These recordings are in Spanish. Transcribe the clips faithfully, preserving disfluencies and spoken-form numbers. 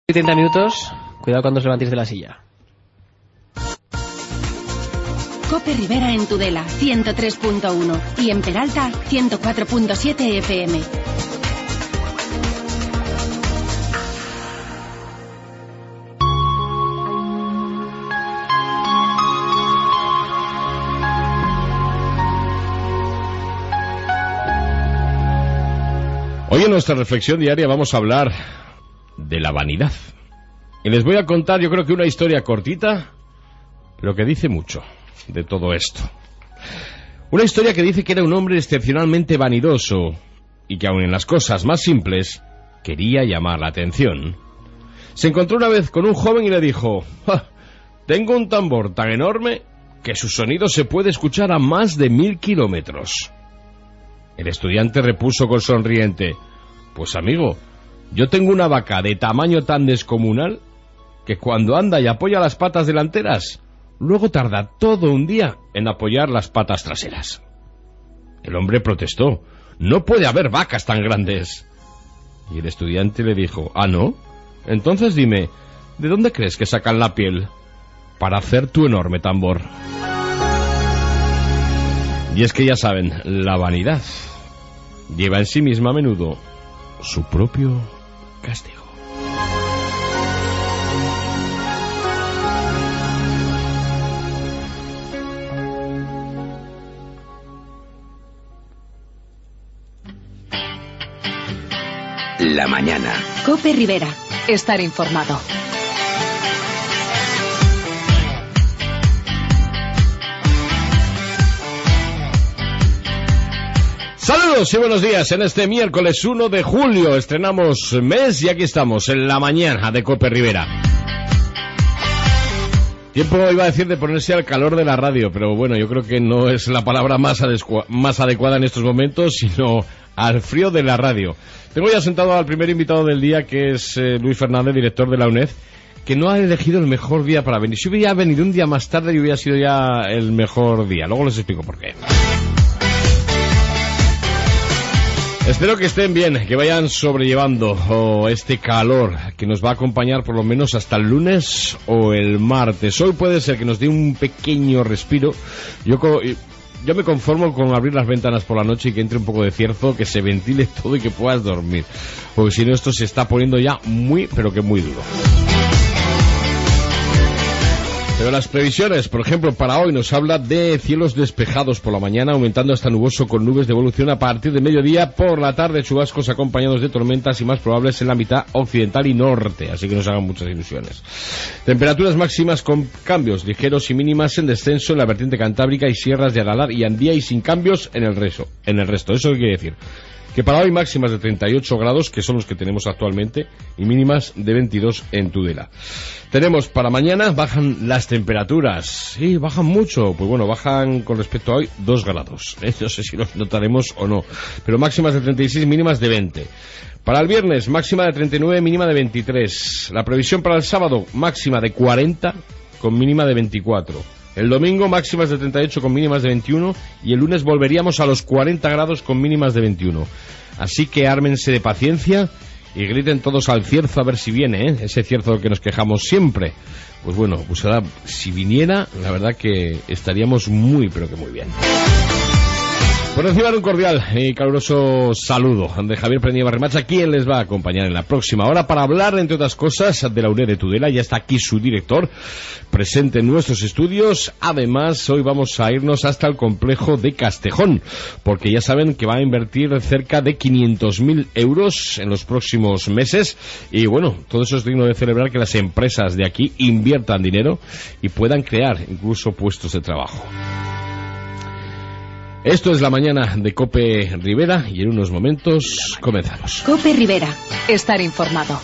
treinta minutos, cuidado cuando os levantéis de la silla. Cope Rivera en Tudela, ciento tres punto uno y en Peralta, ciento cuatro punto siete F M. Hoy en nuestra reflexión diaria vamos a hablar de la vanidad. Y les voy a contar, yo creo que una historia cortita, pero que dice mucho de todo esto. Una historia que dice que era un hombre excepcionalmente vanidoso y que aun en las cosas más simples quería llamar la atención. Se encontró una vez con un joven y le dijo: ¡Ja! Tengo un tambor tan enorme que su sonido se puede escuchar a más de mil kilómetros. El estudiante repuso con sonriente: pues amigo, yo tengo una vaca de tamaño tan descomunal que cuando anda y apoya las patas delanteras, luego tarda todo un día en apoyar las patas traseras. El hombre protestó: no puede haber vacas tan grandes. Y el estudiante le dijo: ¿ah, no? Entonces dime, ¿de dónde crees que sacan la piel para hacer tu enorme tambor? Y es que ya saben, la vanidad lleva en sí misma a menudo su propio castigo. La mañana. Cope Rivera. Estar informado. Saludos y buenos días. En este miércoles uno de julio estrenamos mes y aquí estamos en la mañana de Cope Rivera. Tiempo iba a decir de ponerse al calor de la radio, pero bueno, yo creo que no es la palabra más, adecua- más adecuada en estos momentos, sino al frío de la radio. Tengo ya sentado al primer invitado del día, que es eh, Luis Fernández, director de la UNED, que no ha elegido el mejor día para venir. Si hubiera venido un día más tarde, y hubiera sido ya el mejor día. Luego les explico por qué. Espero que estén bien, que vayan sobrellevando oh, este calor que nos va a acompañar por lo menos hasta el lunes o el martes. Hoy puede ser que nos dé un pequeño respiro. Yo, yo me conformo con abrir las ventanas por la noche y que entre un poco de cierzo, que se ventile todo y que puedas dormir. Porque si no, esto se está poniendo ya muy, pero que muy duro. Pero las previsiones, por ejemplo, para hoy nos habla de cielos despejados por la mañana, aumentando hasta nuboso con nubes de evolución a partir de mediodía. Por la tarde, chubascos acompañados de tormentas y más probables en la mitad occidental y norte, así que no se hagan muchas ilusiones. Temperaturas máximas con cambios ligeros y mínimas en descenso en la vertiente cantábrica y sierras de Aralar y Andía, y sin cambios en el resto. En el resto, ¿eso qué quiere decir? Que para hoy máximas de treinta y ocho grados, que son los que tenemos actualmente, y mínimas de veintidós en Tudela. Tenemos para mañana, bajan las temperaturas. Sí, bajan mucho. Pues bueno, bajan con respecto a hoy dos grados. ¿Eh? No sé si los notaremos o no. Pero máximas de treinta y seis, mínimas de veinte. Para el viernes, máxima de treinta y nueve, mínima de veintitrés. La previsión para el sábado, máxima de cuarenta, con mínima de veinticuatro. El domingo, máximas de treinta y ocho con mínimas de veintiuno, y el lunes volveríamos a los cuarenta grados con mínimas de veintiuno. Así que ármense de paciencia y griten todos al cierzo a ver si viene, ¿eh? Ese cierzo del que nos quejamos siempre. Pues bueno, pues ahora, si viniera, la verdad que estaríamos muy, pero que muy bien. Por encima de un cordial y caluroso saludo de Javier Prenía Barremacha, quien les va a acompañar en la próxima hora para hablar, entre otras cosas, de la UNED de Tudela. Ya está aquí su director, presente en nuestros estudios. Además, hoy vamos a irnos hasta el complejo de Castejón, porque ya saben que va a invertir cerca de quinientos mil euros en los próximos meses. Y bueno, todo eso es digno de celebrar, que las empresas de aquí inviertan dinero y puedan crear incluso puestos de trabajo. Esto es la mañana de Cope Rivera y en unos momentos comenzamos. Cope Rivera. Estar informado.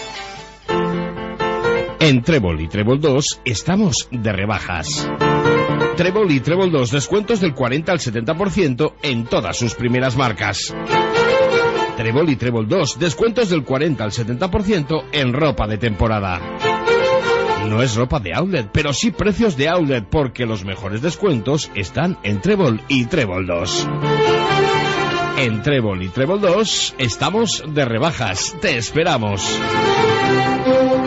En Trébol y Trébol dos estamos de rebajas. Trébol y Trébol dos, descuentos del cuarenta al setenta por ciento en todas sus primeras marcas. Trébol y Trébol dos, descuentos del cuarenta al setenta por ciento en ropa de temporada. No es ropa de outlet, pero sí precios de outlet, porque los mejores descuentos están en Trébol y Trébol dos. En Trébol y Trébol dos estamos de rebajas. Te esperamos.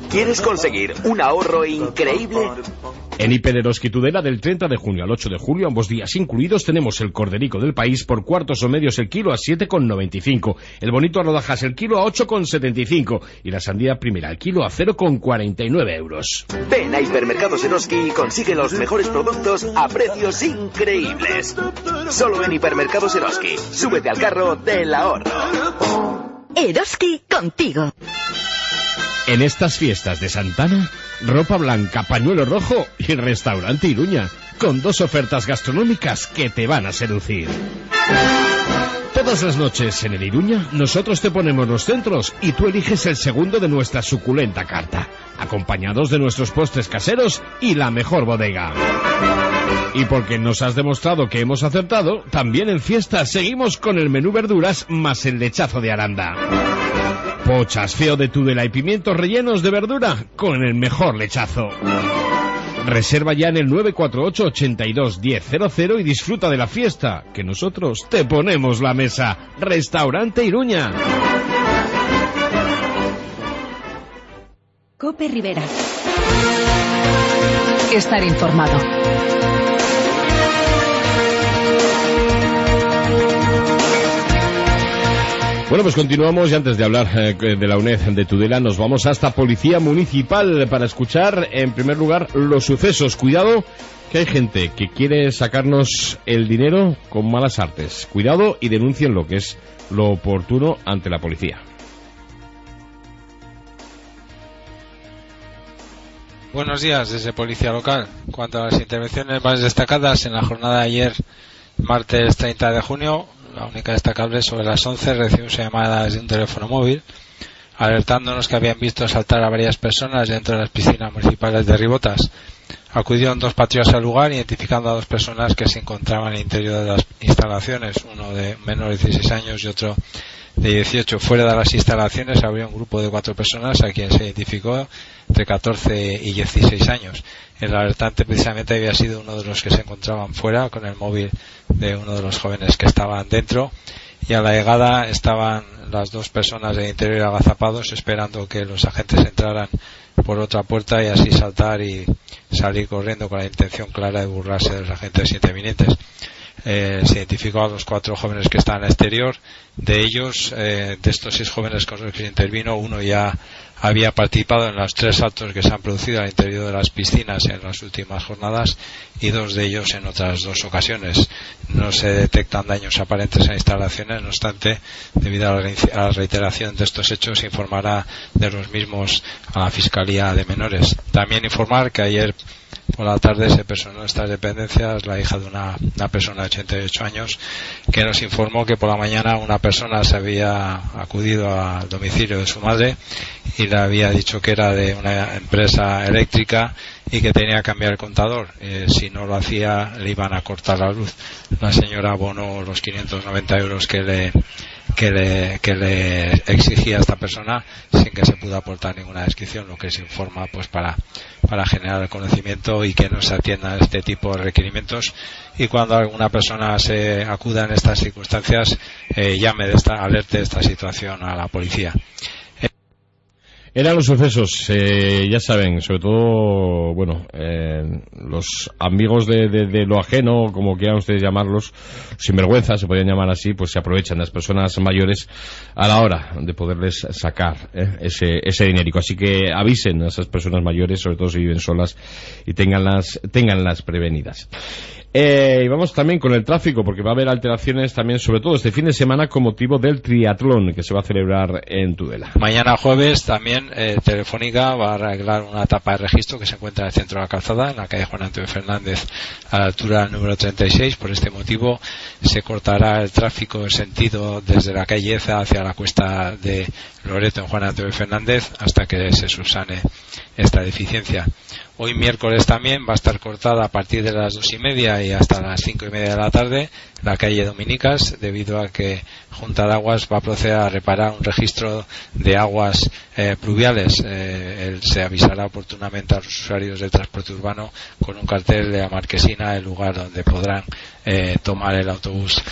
¿Quieres conseguir un ahorro increíble? En Hiper Eroski Tudela, del treinta de junio al ocho de julio, ambos días incluidos, tenemos el corderico del país por cuartos o medios el kilo a siete con noventa y cinco, el bonito a rodajas el kilo a ocho con setenta y cinco y la sandía primera el kilo a cero con cuarenta y nueve euros. Ven a Hipermercados Eroski y consigue los mejores productos a precios increíbles. Solo en Hipermercados Eroski. Súbete al carro del ahorro. Eroski contigo. En estas fiestas de Santana, ropa blanca, pañuelo rojo y restaurante Iruña, con dos ofertas gastronómicas que te van a seducir. Todas las noches en el Iruña, nosotros te ponemos los centros y tú eliges el segundo de nuestra suculenta carta, acompañados de nuestros postres caseros y la mejor bodega. Y porque nos has demostrado que hemos acertado, también en fiestas seguimos con el menú verduras más el lechazo de Aranda. Pochas, feo de Tudela y pimientos rellenos de verdura con el mejor lechazo. Reserva ya en el nueve cuatro ocho, ochenta y dos, diez cero cero y disfruta de la fiesta, que nosotros te ponemos la mesa. Restaurante Iruña. Cope Rivera. Estar informado. Bueno, pues continuamos y antes de hablar eh, de la UNED de Tudela nos vamos hasta Policía Municipal para escuchar en primer lugar los sucesos. Cuidado que hay gente que quiere sacarnos el dinero con malas artes. Cuidado y denuncien lo que es lo oportuno ante la policía. Buenos días desde Policía Local. En cuanto a las intervenciones más destacadas, en la jornada de ayer, martes treinta de junio, la única destacable, sobre las once recibimos llamadas de un teléfono móvil alertándonos que habían visto saltar a varias personas dentro de las piscinas municipales de Ribotas. Acudieron dos patrullas al lugar identificando a dos personas que se encontraban en el interior de las instalaciones, uno de menor de dieciséis años y otro de dieciocho. Fuera de las instalaciones había un grupo de cuatro personas a quien se identificó entre catorce y dieciséis años. El alertante precisamente había sido uno de los que se encontraban fuera con el móvil de uno de los jóvenes que estaban dentro, y a la llegada estaban las dos personas del interior agazapados esperando que los agentes entraran por otra puerta y así saltar y salir corriendo con la intención clara de burlarse de los agentes intervinientes. Eh, se identificó a los cuatro jóvenes que estaban al exterior. De ellos, eh, de estos seis jóvenes con los que se intervino, uno ya había participado en los tres saltos que se han producido al interior de las piscinas en las últimas jornadas y dos de ellos en otras dos ocasiones. No se detectan daños aparentes en instalaciones, no obstante, debido a la reiteración de estos hechos, se informará de los mismos a la Fiscalía de Menores. También informar que ayer por la tarde se personó en estas dependencias la hija de una, una persona de ochenta y ocho años que nos informó que por la mañana una persona se había acudido al domicilio de su madre y le había dicho que era de una empresa eléctrica y que tenía que cambiar el contador. Eh, si no lo hacía le iban a cortar la luz. La señora abonó los quinientos noventa euros que le que le, que le exigía a esta persona sin que se pueda aportar ninguna descripción, lo que se informa pues para para generar el conocimiento y que no se atiendan este tipo de requerimientos, y cuando alguna persona se acuda en estas circunstancias eh, llame de esta, alerte de esta situación a la policía. Eran los sucesos, eh, ya saben, sobre todo, bueno, eh, los amigos de, de, de lo ajeno, como quieran ustedes llamarlos, sinvergüenza, se podrían llamar así, pues se aprovechan las personas mayores a la hora de poderles sacar eh, ese, ese dinerico. Así que avisen a esas personas mayores, sobre todo si viven solas, y tenganlas, tenganlas prevenidas. Eh, y vamos también con el tráfico, porque va a haber alteraciones también, sobre todo este fin de semana, con motivo del triatlón que se va a celebrar en Tudela. Mañana jueves también eh, Telefónica va a arreglar una etapa de registro que se encuentra en el centro de la calzada, en la calle Juan Antonio Fernández, a la altura del número treinta y seis. Por este motivo se cortará el tráfico en sentido desde la calle Eza hacia la cuesta de Loreto en Juan Antonio Fernández hasta que se subsane esta deficiencia. Hoy miércoles también va a estar cortada a partir de las dos y media y hasta las cinco y media de la tarde la calle Dominicas, debido a que Junta de Aguas va a proceder a reparar un registro de aguas eh, pluviales. Eh, él se avisará oportunamente a los usuarios del transporte urbano con un cartel de la marquesina, el lugar donde podrán eh, tomar el autobús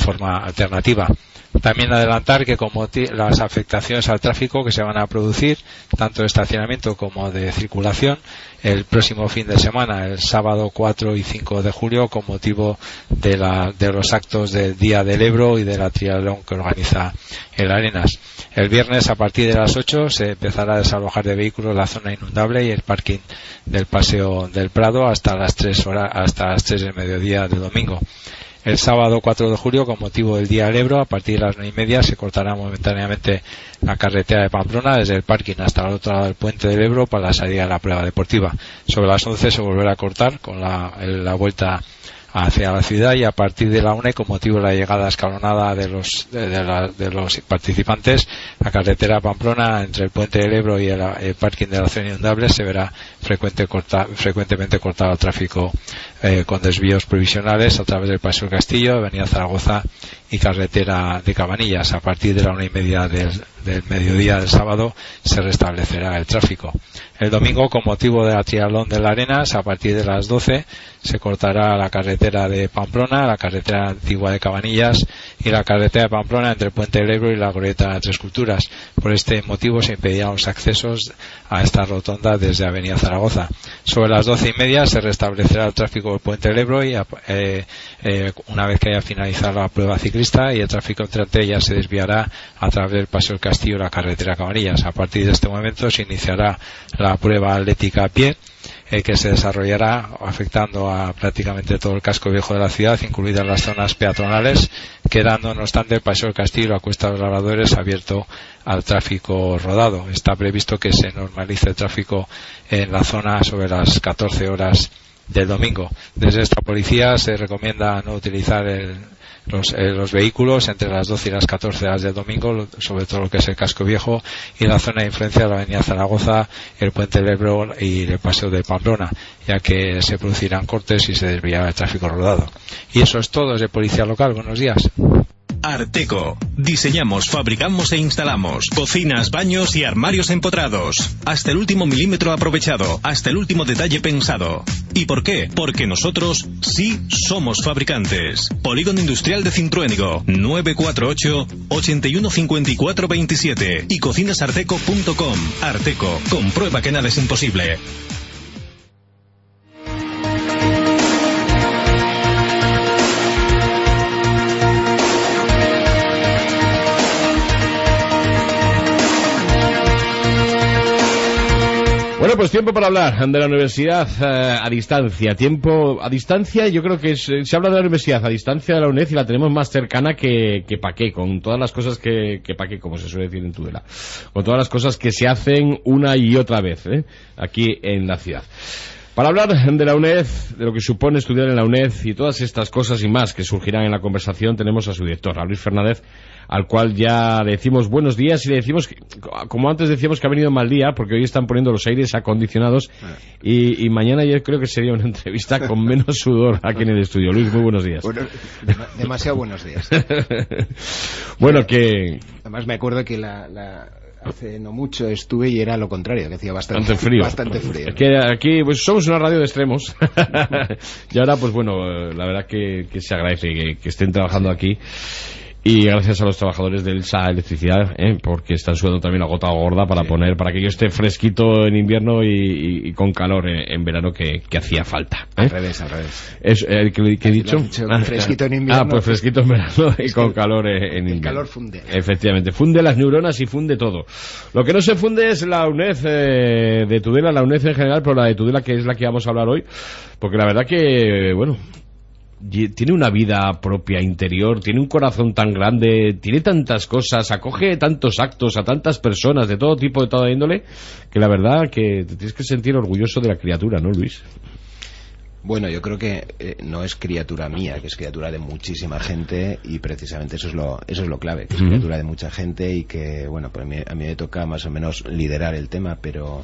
forma alternativa. También adelantar que como las afectaciones al tráfico que se van a producir, tanto de estacionamiento como de circulación, el próximo fin de semana, el sábado cuatro y cinco de julio, con motivo de, la, de los actos del Día del Ebro y de la triatlón que organiza el Arenas. El viernes a partir de las ocho se empezará a desalojar de vehículos la zona inundable y el parking del Paseo del Prado hasta las tres horas, hasta las tres del mediodía del domingo. El sábado cuatro de julio, con motivo del Día del Ebro, a partir de las nueve y media se cortará momentáneamente la carretera de Pamplona desde el parking hasta el otro lado del puente del Ebro para la salida de la prueba deportiva. Sobre las once se volverá a cortar con la, la vuelta hacia la ciudad, y a partir de la una, con motivo de la llegada escalonada de los de, de, la, de los participantes, la carretera Pamplona entre el puente del Ebro y el, el parking de la zona inundable se verá frecuente corta, frecuentemente cortado al tráfico eh, con desvíos provisionales a través del Paseo del Castillo, Avenida Zaragoza y carretera de Cabanillas. A partir de la una y media del, del mediodía del sábado se restablecerá el tráfico. El domingo, con motivo de la triatlón de la Arenas, a partir de las doce se cortará la carretera de Pamplona, la carretera antigua de Cabanillas y la carretera de Pamplona entre el puente del Ebro y la glorieta de Tres Culturas. Por este motivo se impedirán los accesos a esta rotonda desde Avenida Zaragoza. Sobre las doce y media se restablecerá el tráfico del puente del Ebro y eh, eh, una vez que haya finalizado la prueba ciclista, y el tráfico entrante ya se desviará a través del Paseo del Castillo y la carretera Cabanillas. A partir de este momento se iniciará la prueba atlética a pie, eh, que se desarrollará afectando a prácticamente todo el casco viejo de la ciudad, incluidas las zonas peatonales, quedando no obstante el Paseo del Castillo y la Cuesta de los Labradores abierto al tráfico rodado. Está previsto que se normalice el tráfico en la zona sobre las catorce horas del domingo. Desde esta policía se recomienda no utilizar el Los, eh, los vehículos entre las doce y las catorce horas del domingo, sobre todo lo que es el casco viejo y la zona de influencia de la avenida Zaragoza, el puente del Ebro y el paseo de Pamplona, ya que se producirán cortes y se desviará el tráfico rodado. Y eso es todo desde Policía Local. Buenos días. Arteco. Diseñamos, fabricamos e instalamos cocinas, baños y armarios empotrados. Hasta el último milímetro aprovechado, hasta el último detalle pensado. ¿Y por qué? Porque nosotros sí somos fabricantes. Polígono Industrial de Cintruénigo, nueve cuatro ocho, ocho uno cinco cuatro dos siete y cocinasarteco punto com. Arteco, comprueba que nada es imposible. Bueno, pues tiempo para hablar de la universidad eh, a distancia. Tiempo a distancia, yo creo que es, se habla de la universidad a distancia de la UNED y la tenemos más cercana que, que pa' qué, con todas las cosas que, que pa' qué, como se suele decir en Tudela. Con todas las cosas que se hacen una y otra vez, ¿eh? Aquí en la ciudad. Para hablar de la UNED, de lo que supone estudiar en la UNED y todas estas cosas y más que surgirán en la conversación, tenemos a su director, a Luis Fernández, al cual ya le decimos buenos días y le decimos, que, como antes decíamos, que ha venido mal día, porque hoy están poniendo los aires acondicionados y, y mañana yo creo que sería una entrevista con menos sudor aquí en el estudio. Luis, muy buenos días. Bueno, demasiado buenos días. Bueno, que... Además me acuerdo que la... la... hace no mucho estuve y era lo contrario, que hacía bastante, bastante frío. Bastante frío. Es que aquí pues somos una radio de extremos. Y ahora pues bueno, la verdad que, que se agradece que, que estén trabajando aquí. Y gracias a los trabajadores del S A Electricidad, ¿eh? Porque están sudando también la gota gorda para sí. poner, para que yo esté fresquito en invierno y, y, y con calor en, en verano, que, que hacía falta, ¿eh? Al revés, al revés. Es, eh, ¿qué, qué he dicho? dicho ah, fresquito en invierno. Ah, pues fresquito en verano y con calor en, en invierno. El calor funde. Efectivamente, funde las neuronas y funde todo. Lo que no se funde es la UNED eh, de Tudela, la UNED en general, pero la de Tudela, que es la que vamos a hablar hoy, porque la verdad que, bueno... tiene una vida propia interior, tiene un corazón tan grande, tiene tantas cosas, acoge tantos actos a tantas personas de todo tipo, de toda índole, que la verdad que te tienes que sentir orgulloso de la criatura, ¿no, Luis? Bueno, yo creo que eh, no es criatura mía, que es criatura de muchísima gente, y precisamente eso es lo eso es lo clave, que es uh-huh. criatura de mucha gente, y que, bueno, pues a mí, a mí me toca más o menos liderar el tema, pero...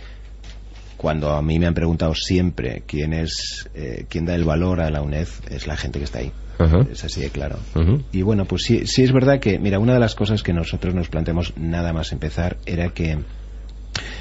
cuando a mí me han preguntado siempre quién es eh, quién da el valor a la UNED, es la gente que está ahí. Uh-huh. Es así de claro. Uh-huh. Y bueno, pues sí, sí es verdad que, mira, una de las cosas que nosotros nos planteamos nada más empezar era que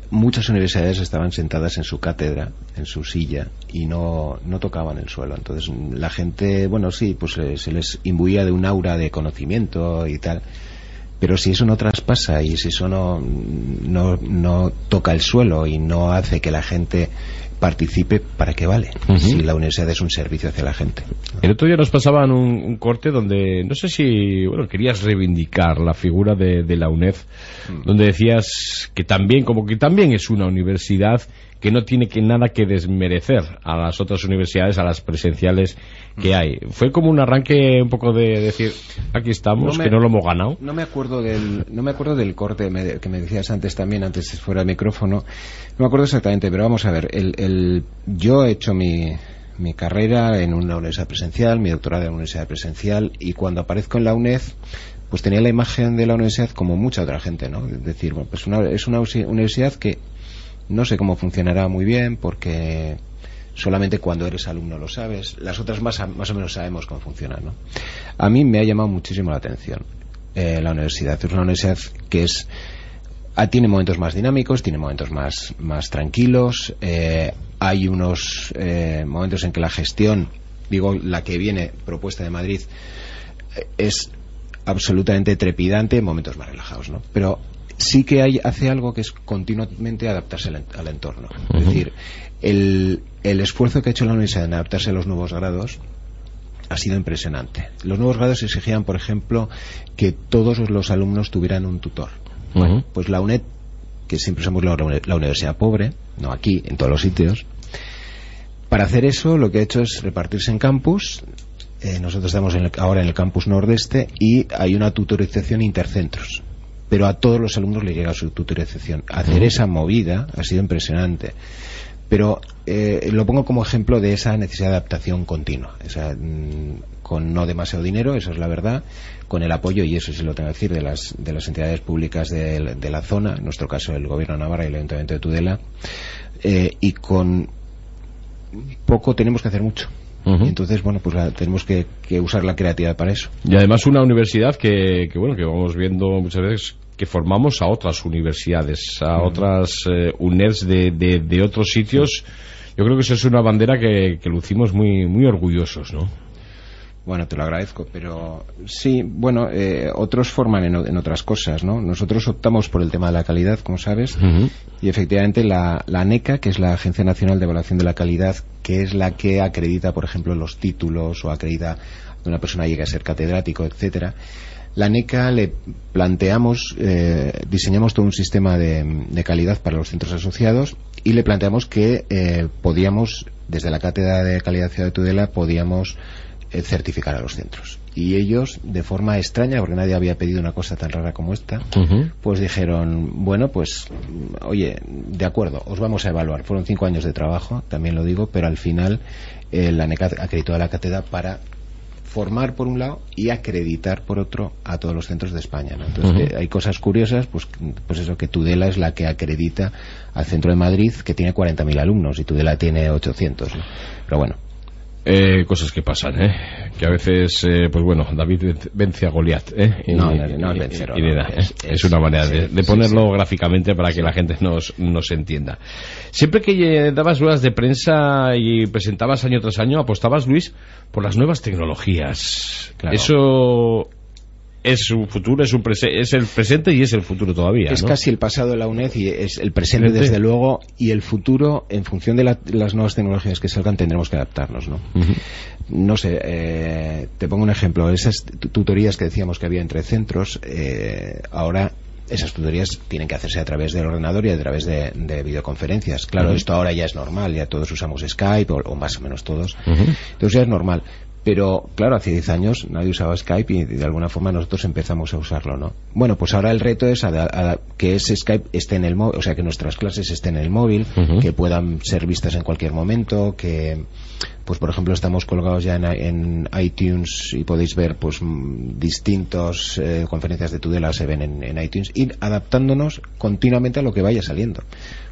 muchas universidades estaban sentadas en su cátedra, en su silla, y no, no tocaban el suelo. Entonces la gente, bueno, sí, pues eh, se les imbuía de un aura de conocimiento y tal, pero si eso no traspasa y si eso no, no, no toca el suelo y no hace que la gente participe, ¿para qué vale? Uh-huh. Si la universidad es un servicio hacia la gente. El otro día nos pasaban un, un corte donde, no sé si, bueno, querías reivindicar la figura de, de la UNED, uh-huh. donde decías que también, como que también es una universidad que no tiene que nada que desmerecer a las otras universidades, a las presenciales que hay. Fue como un arranque un poco de decir, aquí estamos, no me, que no lo hemos ganado. No me acuerdo del, no me acuerdo del corte me, que me decías antes también, antes fuera del micrófono. No me acuerdo exactamente, pero vamos a ver. El, el, yo he hecho mi, mi carrera en una universidad presencial, mi doctorado en una universidad presencial, y cuando aparezco en la UNED, pues tenía la imagen de la universidad como mucha otra gente, ¿no? Es decir, bueno, pues una, es una universidad que no sé cómo funcionará muy bien, porque solamente cuando eres alumno lo sabes. Las otras más, más o menos sabemos cómo funciona, ¿no? A mí me ha llamado muchísimo la atención eh, la universidad. Es una universidad que es ah, tiene momentos más dinámicos, tiene momentos más, más tranquilos. Eh, hay unos eh, momentos en que la gestión, digo, la que viene propuesta de Madrid, eh, es absolutamente trepidante, momentos más relajados, ¿no? Pero sí que hay, hace algo que es continuamente adaptarse al, al entorno. Uh-huh. Es decir, el, el esfuerzo que ha hecho la universidad en adaptarse a los nuevos grados ha sido impresionante. Los nuevos grados exigían, por ejemplo, que todos los alumnos tuvieran un tutor. Uh-huh. Bueno, pues la UNED, que siempre somos la, la universidad pobre, no aquí, en todos los sitios, para hacer eso lo que ha hecho es repartirse en campus. Eh, nosotros estamos en el, ahora en el campus nordeste, y hay una tutorización intercentros, pero a todos los alumnos les llega su tutorización. Hacer esa movida ha sido impresionante, pero eh, lo pongo como ejemplo de esa necesidad de adaptación continua, o sea, con no demasiado dinero, eso es la verdad, con el apoyo, y eso sí lo tengo que decir, de las, de las entidades públicas de, de la zona, en nuestro caso el Gobierno de Navarra y el Ayuntamiento de Tudela, eh, y con poco tenemos que hacer mucho. Uh-huh. Entonces, bueno, pues la, tenemos que, que usar la creatividad para eso. Y además una universidad que, que bueno, que vamos viendo muchas veces que formamos a otras universidades, a uh-huh. otras eh, UNEDs de, de, de otros sitios. Yo creo que eso es una bandera que, que lucimos muy, muy orgullosos, ¿no? Bueno, te lo agradezco, pero sí, bueno, eh, otros forman en, en otras cosas, ¿no? Nosotros optamos por el tema de la calidad, como sabes, uh-huh. y efectivamente la, la ANECA, que es la Agencia Nacional de Evaluación de la Calidad, que es la que acredita, por ejemplo, los títulos, o acredita que una persona llegue a ser catedrático, etcétera. La ANECA le planteamos, eh, diseñamos todo un sistema de, de calidad para los centros asociados, y le planteamos que eh, podíamos, desde la Cátedra de Calidad Ciudad de Tudela, podíamos certificar a los centros, y ellos, de forma extraña, porque nadie había pedido una cosa tan rara como esta, uh-huh. pues dijeron, bueno, pues oye, de acuerdo, os vamos a evaluar. Fueron cinco años de trabajo, también lo digo, pero al final eh, la ANECA acreditó a la cátedra para formar por un lado y acreditar por otro a todos los centros de España, ¿no? Entonces uh-huh. hay cosas curiosas, pues, pues eso, que Tudela es la que acredita al centro de Madrid, que tiene cuarenta mil alumnos, y Tudela tiene ochocientos, ¿no? Pero bueno, Eh, cosas que pasan, ¿eh? Que a veces, eh, pues bueno, David vence a Goliat, ¿eh? Y, no, no, no es vencer, y, y, y no, ¿eh? es, es, es una manera sí, de, de ponerlo sí, sí. gráficamente para que sí. la gente nos, nos entienda. Siempre que dabas ruedas de prensa y presentabas año tras año, apostabas, Luis, por las nuevas tecnologías. Claro. Eso es su futuro, es, un prese- es el presente y es el futuro todavía, es ¿no? casi el pasado de la UNED, y es el presente desde luego, y el futuro, en función de la, las nuevas tecnologías que salgan, tendremos que adaptarnos, ¿no? Uh-huh. No sé, eh, te pongo un ejemplo. Esas tutorías que decíamos que había entre centros, eh, ahora esas tutorías tienen que hacerse a través del ordenador y a través de, de videoconferencias. Claro, uh-huh. esto ahora ya es normal, ya todos usamos Skype, o, o más o menos todos. Uh-huh. Entonces ya es normal. Pero, claro, hace diez años nadie usaba Skype, y de alguna forma nosotros empezamos a usarlo, ¿no? Bueno, pues ahora el reto es a, a, que ese Skype esté en el móvil, o sea, que nuestras clases estén en el móvil, uh-huh. que puedan ser vistas en cualquier momento, que, pues por ejemplo, estamos colgados ya en, en iTunes, y podéis ver, pues, distintas eh, conferencias de Tudela se ven en, en iTunes, y adaptándonos continuamente a lo que vaya saliendo.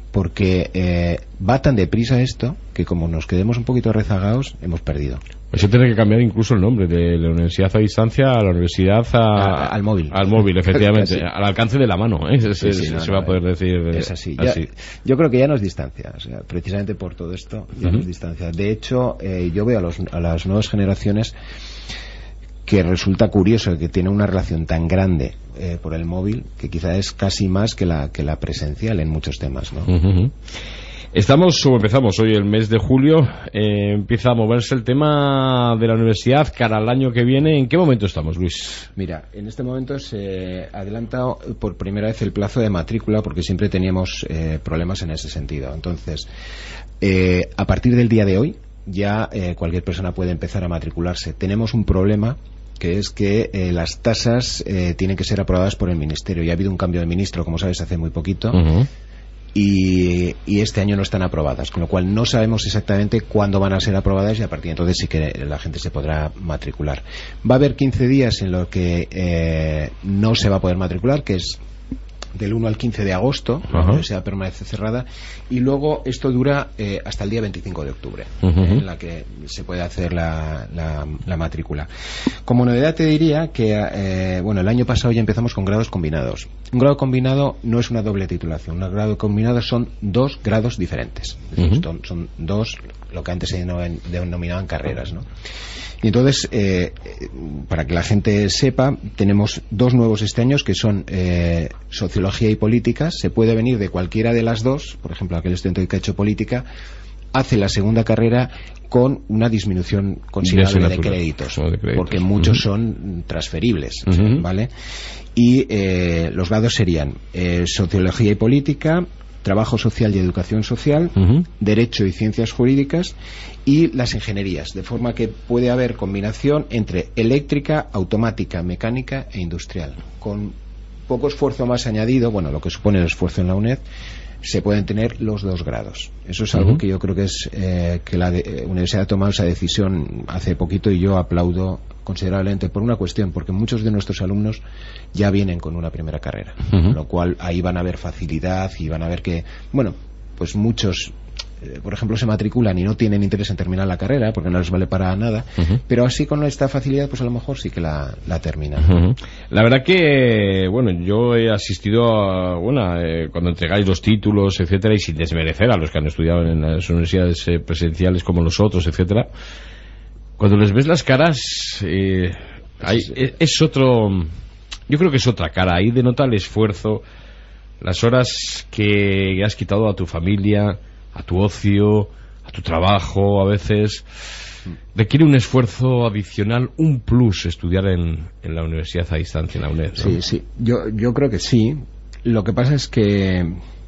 porque eh, va tan deprisa esto que como nos quedemos un poquito rezagados, hemos perdido. Eso tiene que cambiar incluso el nombre de la universidad a distancia a la universidad a, a, al móvil. Al móvil, efectivamente, al alcance de la mano, ¿eh? Se, sí, sí, se, no, se no, va a poder decir. Es así. así. Ya, yo creo que ya nos distancia, o sea, precisamente por todo esto, ya uh-huh. nos distancia. De hecho, eh, yo veo a, los, a las nuevas generaciones que resulta curioso que tiene una relación tan grande eh, por el móvil que quizá es casi más que la que la presencial en muchos temas, ¿no? Uh-huh. Estamos, o empezamos hoy el mes de julio, eh, empieza a moverse el tema de la universidad cara al año que viene. ¿En qué momento estamos, Luis? Mira, en este momento se ha adelantado por primera vez el plazo de matrícula porque siempre teníamos eh, problemas en ese sentido. Entonces, eh, a partir del día de hoy ya eh, cualquier persona puede empezar a matricularse. Tenemos un problema que es que eh, las tasas eh, tienen que ser aprobadas por el Ministerio. Ya ha habido un cambio de ministro, como sabes, hace muy poquito. Uh-huh. Y, y este año no están aprobadas, con lo cual no sabemos exactamente cuándo van a ser aprobadas y a partir de entonces sí que la gente se podrá matricular. Va a haber quince días en los que eh, no se va a poder matricular, que es del uno al quince de agosto, uh-huh. la universidad permanece cerrada, y luego esto dura eh, hasta el día veinticinco de octubre, uh-huh. eh, en la que se puede hacer la, la, la matrícula. Como novedad te diría que eh, bueno, el año pasado ya empezamos con grados combinados. Un grado combinado no es una doble titulación, un grado combinado son dos grados diferentes, uh-huh. son, son dos, lo que antes se denominaban carreras, ¿no? Y entonces, eh, para que la gente sepa, tenemos dos nuevos este año que son eh, Sociología y Políticas. Se puede venir de cualquiera de las dos. Por ejemplo, aquel estudiante que ha hecho Política hace la segunda carrera con una disminución considerable de, de, créditos, de créditos, porque muchos uh-huh. son transferibles, uh-huh. ¿vale? Y eh, los grados serían eh, Sociología y Política, Trabajo Social y Educación Social, uh-huh. Derecho y Ciencias Jurídicas y las ingenierías, de forma que puede haber combinación entre eléctrica, automática, mecánica e industrial. Con poco esfuerzo más añadido, bueno, lo que supone el esfuerzo en la UNED, se pueden tener los dos grados. Eso es algo uh-huh. que yo creo que es eh, que la de, eh, Universidad ha tomado esa decisión hace poquito y yo aplaudo considerablemente por una cuestión, porque muchos de nuestros alumnos ya vienen con una primera carrera, uh-huh. con lo cual ahí van a haber facilidad y van a ver que, bueno, pues muchos eh, por ejemplo se matriculan y no tienen interés en terminar la carrera porque no les vale para nada, uh-huh. pero así con esta facilidad pues a lo mejor sí que la, la terminan. Uh-huh. La verdad que, bueno, yo he asistido a, bueno, eh, cuando entregáis los títulos, etcétera, y sin desmerecer a los que han estudiado en las universidades eh, presenciales como nosotros, etcétera, cuando les ves las caras eh, hay, sí, sí. es otro, yo creo que es otra cara, ahí denota el esfuerzo, las horas que has quitado a tu familia, a tu ocio, a tu trabajo. A veces requiere un esfuerzo adicional, un plus estudiar en, en la universidad a distancia, en la UNED, ¿no? Sí, sí, yo, yo creo que sí. Lo que pasa es que,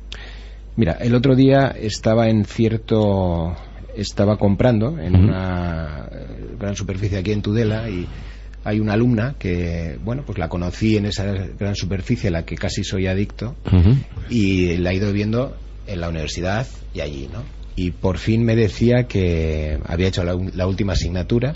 mira, el otro día estaba en cierto, estaba comprando en uh-huh. una gran superficie aquí en Tudela y hay una alumna que, bueno, pues la conocí en esa gran superficie a la que casi soy adicto uh-huh. y la he ido viendo en la universidad y allí, ¿no? Y por fin me decía que había hecho la, la última asignatura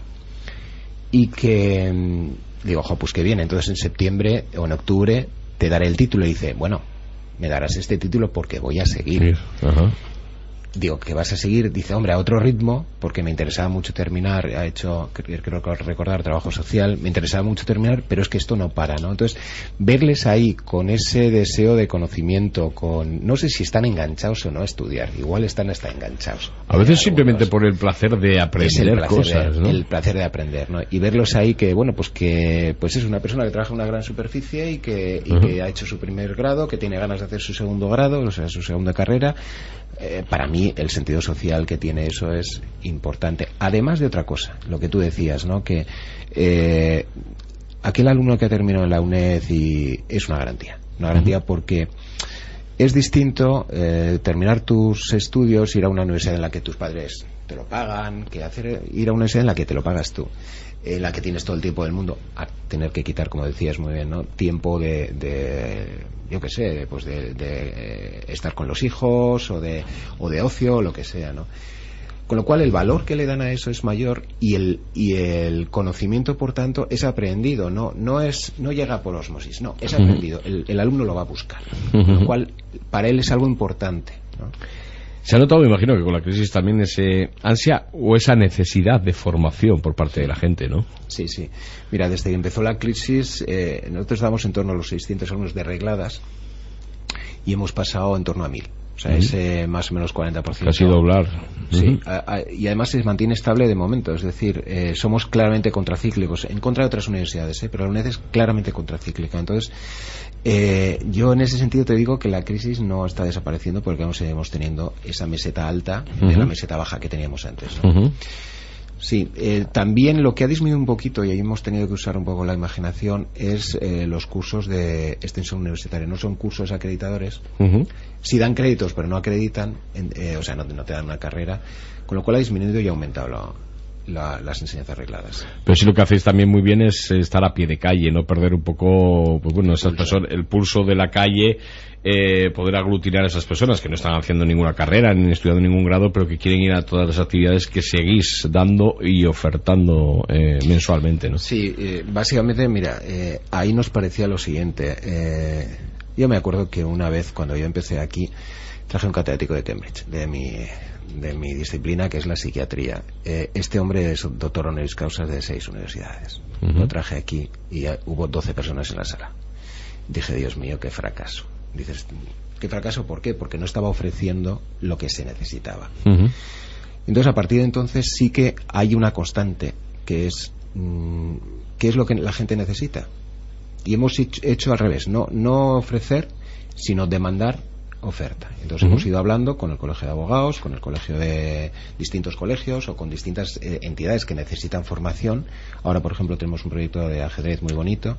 y que, digo, ojo, pues que bien, entonces en septiembre o en octubre te daré el título. Y dice, bueno, me darás este título porque voy a seguir. Sí. Uh-huh. Digo, ¿que vas a seguir? Dice, hombre, a otro ritmo, porque me interesaba mucho terminar, ha hecho, creo recordar, trabajo social, me interesaba mucho terminar, pero es que esto no para, ¿no? Entonces, verles ahí con ese deseo de conocimiento, con, no sé si están enganchados o no a estudiar, igual están hasta enganchados. A veces simplemente por el placer de aprender el placer cosas, de, ¿no? El placer de aprender, ¿no? Y verlos ahí que, bueno, pues que, pues es una persona que trabaja en una gran superficie y que, y uh-huh. que ha hecho su primer grado, que tiene ganas de hacer su segundo grado, o sea, su segunda carrera. Eh, para mí el sentido social que tiene eso es importante, además de otra cosa, lo que tú decías, ¿no? Que eh, aquel alumno que ha terminado en la UNED y es una garantía, una garantía uh-huh. porque es distinto eh, terminar tus estudios, ir a una universidad en la que tus padres te lo pagan, que hacer ir a una universidad en la que te lo pagas tú, en la que tienes todo el tiempo del mundo, a tener que quitar, como decías muy bien, ¿no? Tiempo de, de yo qué sé, pues de, de estar con los hijos o de, o de ocio o lo que sea, ¿no? Con lo cual el valor que le dan a eso es mayor y el, y el conocimiento, por tanto, es aprendido, no, no es, no llega por osmosis, no, es aprendido, el, el alumno lo va a buscar, con lo cual para él es algo importante, ¿no? Se ha notado, me imagino, que con la crisis también ese ansia o esa necesidad de formación por parte de la gente, ¿no? Sí, sí. Mira, desde que empezó la crisis, eh, nosotros estábamos en torno a los seiscientos alumnos de regladas y hemos pasado en torno a mil. O sea, uh-huh. ese más o menos cuarenta por ciento. Casi doblar. Sí, uh-huh. a, a, y además se mantiene estable de momento. Es decir, eh, somos claramente contracíclicos, en contra de otras universidades, ¿eh? Pero la UNED es claramente contracíclica. Entonces, eh, yo en ese sentido te digo que la crisis no está desapareciendo porque aún seguimos teniendo esa meseta alta uh-huh. de la meseta baja que teníamos antes, ¿no? Uh-huh. Sí, eh, también lo que ha disminuido un poquito, y ahí hemos tenido que usar un poco la imaginación, es eh, los cursos de extensión universitaria. No son cursos acreditadores, uh-huh. sí dan créditos, pero no acreditan, en, eh, o sea, no, no te dan una carrera, con lo cual ha disminuido y ha aumentado la, la, las enseñanzas regladas. Pero sí, lo que hacéis también muy bien es estar a pie de calle, no perder un poco, pues bueno, esas personas, el pulso de la calle. Eh, poder aglutinar a esas personas que no están haciendo ninguna carrera ni estudiando ningún grado, pero que quieren ir a todas las actividades que seguís dando y ofertando eh, mensualmente, ¿no? Sí, eh, básicamente, mira, eh, ahí nos parecía lo siguiente. Eh, yo me acuerdo que una vez, cuando yo empecé aquí, traje un catedrático de Cambridge, de mi, de mi disciplina, que es la psiquiatría. Eh, este hombre es doctor honoris causa de seis universidades. Uh-huh. Lo traje aquí y hubo doce personas en la sala. Dije, Dios mío, qué fracaso. Dices, ¿qué fracaso? ¿Por qué? Porque no estaba ofreciendo lo que se necesitaba. Uh-huh. Entonces, a partir de entonces sí que hay una constante, que es mmm, ¿qué es lo que la gente necesita? Y hemos hecho, hecho al revés, no, no ofrecer, sino demandar oferta. Entonces uh-huh. hemos ido hablando con el colegio de abogados, con el colegio de distintos colegios o con distintas eh, entidades que necesitan formación. Ahora, por ejemplo, tenemos un proyecto de ajedrez muy bonito.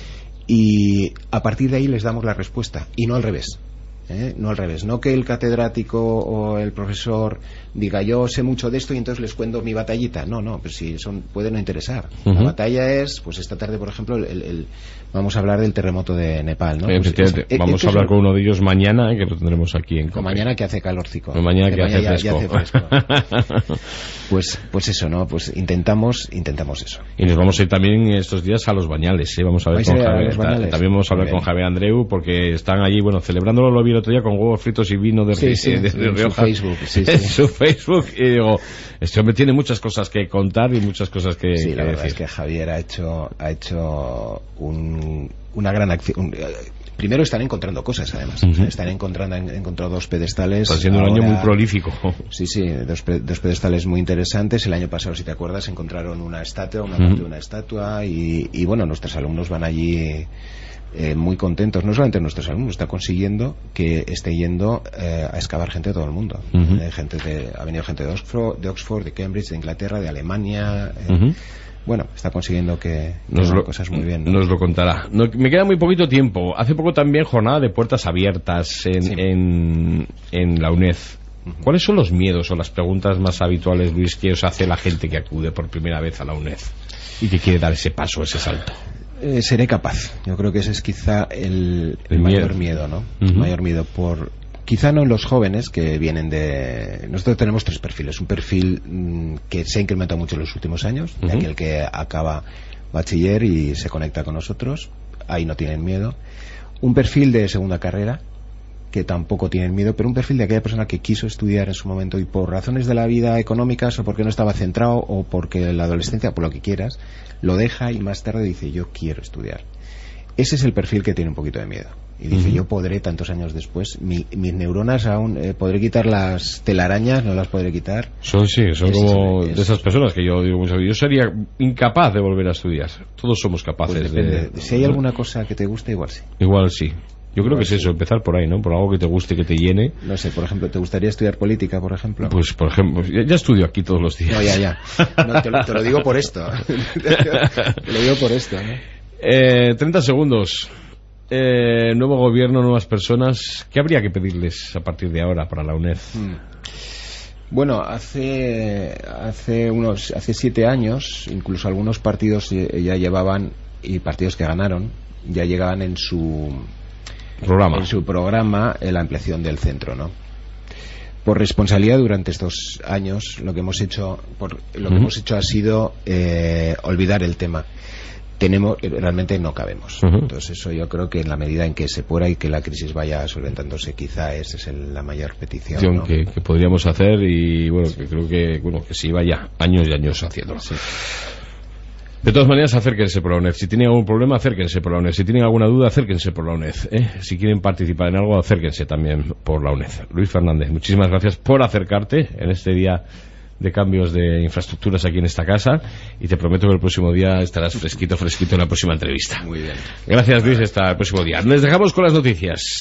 Y a partir de ahí les damos la respuesta, y no al revés, ¿eh? no al revés, no que el catedrático o el profesor diga yo sé mucho de esto y entonces les cuento mi batallita, no, no, pues si son, puede no interesar. Uh-huh. La batalla es, pues esta tarde por ejemplo, el, el, vamos a hablar del terremoto de Nepal, ¿no? Pues es, es, vamos es, a hablar es, con uno de ellos mañana, que lo tendremos aquí en Cope. Mañana que hace calorcico. Mañana que hace fresco. Ya, ya hace fresco. pues, pues eso, ¿no? Pues intentamos, intentamos eso. Y nos vamos a ir también estos días a los Bañales, ¿eh? Vamos a ver con Javier, ta, también vamos a hablar con Javier Andreu, porque están allí, bueno, celebrándolo, lo vi el otro día con huevos fritos y vino de, sí, sí, de, de, sí, de Rioja. En su Facebook, sí, sí. En su Facebook, y digo, este hombre tiene muchas cosas que contar y muchas cosas que, sí, que la verdad decir. Es que Javier ha hecho, ha hecho un, una gran acción. Un, primero están encontrando cosas, además. Uh-huh. Están encontrando, han encontrado dos pedestales. Está siendo ahora, un año muy prolífico. Sí, sí, dos, dos pedestales muy interesantes. El año pasado, si te acuerdas, encontraron una estatua, una uh-huh. parte de una estatua, y, y bueno, nuestros alumnos van allí eh, muy contentos. No solamente nuestros alumnos, está consiguiendo que esté yendo eh, a excavar gente de todo el mundo. Uh-huh. Eh, gente de, ha venido gente de Oxford, de Oxford, de Cambridge, de Inglaterra, de Alemania. Eh, uh-huh. Bueno, está consiguiendo que, que nos lo, cosas muy bien, ¿no? Nos lo contará. No, me queda muy poquito tiempo. Hace poco también jornada de puertas abiertas en, sí. en, en la UNED. Uh-huh. ¿Cuáles son los miedos o las preguntas más habituales, Luis, que os hace la gente que acude por primera vez a la UNED y que quiere dar ese paso, ese salto? Eh, seré capaz. Yo creo que ese es quizá el, el, el mayor miedo, ¿no? Uh-huh. El mayor miedo por... Quizá no en los jóvenes que vienen de... Nosotros tenemos tres perfiles. Un perfil mmm, que se ha incrementado mucho en los últimos años, uh-huh. de aquel que acaba bachiller y se conecta con nosotros. Ahí no tienen miedo. Un perfil de segunda carrera, que tampoco tienen miedo, pero un perfil de aquella persona que quiso estudiar en su momento y por razones de la vida económicas o porque no estaba centrado o porque la adolescencia, por lo que quieras, lo deja y más tarde dice yo quiero estudiar. Ese es el perfil que tiene un poquito de miedo. Y dice, uh-huh. yo podré, tantos años después, mi, mis neuronas aún, eh, podré quitar las telarañas, no las podré quitar. Son, sí, son es, como es, de esas personas que yo digo muchas veces, yo sería incapaz de volver a estudiar. Todos somos capaces pues de... Si hay alguna cosa que te guste, igual sí. Igual sí. Yo creo igual que es sí. eso, empezar por ahí, ¿no? Por algo que te guste, que te llene. No sé, por ejemplo, ¿te gustaría estudiar política, por ejemplo? Pues, por ejemplo, ya, ya estudio aquí todos los días. No, ya, ya. No, te, lo, te lo digo por esto. Te lo digo por esto, ¿no? Eh, treinta segundos. Eh, nuevo gobierno, nuevas personas. ¿Qué habría que pedirles a partir de ahora para la UNED? Hmm. Bueno, hace hace unos hace siete años, incluso algunos partidos ya llevaban, y partidos que ganaron, ya llegaban en su programa, en su programa la ampliación del centro, ¿no? Por responsabilidad durante estos años, lo que hemos hecho, por, lo uh-huh. que hemos hecho ha sido eh, olvidar el tema. tenemos, realmente no cabemos. Uh-huh. Entonces eso yo creo que en la medida en que se pueda y que la crisis vaya solventándose, quizá esa es el, la mayor petición, ¿no? que, que podríamos hacer, y bueno, que creo que bueno que se iba ya años y años haciéndolo. Sí. De todas maneras, acérquense por la U N E D. Si tienen algún problema, acérquense por la U N E D. Si tienen alguna duda, acérquense por la U N E D, ¿eh? Si quieren participar en algo, acérquense también por la U N E D. Luis Fernández, muchísimas gracias por acercarte en este día de cambios de infraestructuras aquí en esta casa, y te prometo que el próximo día estarás fresquito, fresquito en la próxima entrevista. Muy bien. Gracias, Luis. Hasta el próximo día. Les dejamos con las noticias.